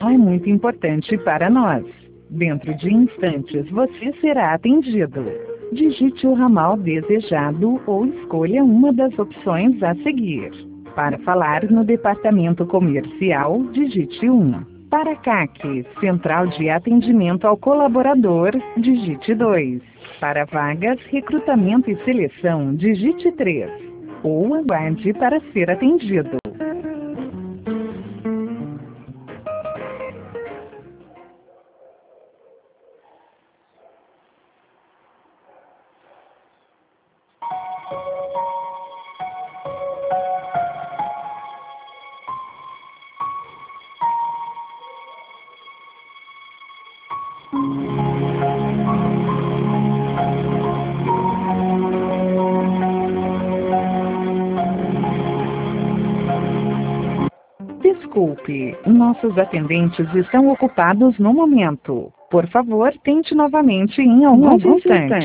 é muito importante para nós. Dentro de instantes você será atendido. Digite o ramal desejado ou escolha uma das opções a seguir. Para falar no departamento comercial, digite 1. Para CAC, Central de Atendimento ao Colaborador, digite 2. Para vagas, recrutamento e seleção, digite 3. Ou aguarde para ser atendido. Desculpe, nossos atendentes estão ocupados no momento. Por favor, tente novamente em alguns instantes.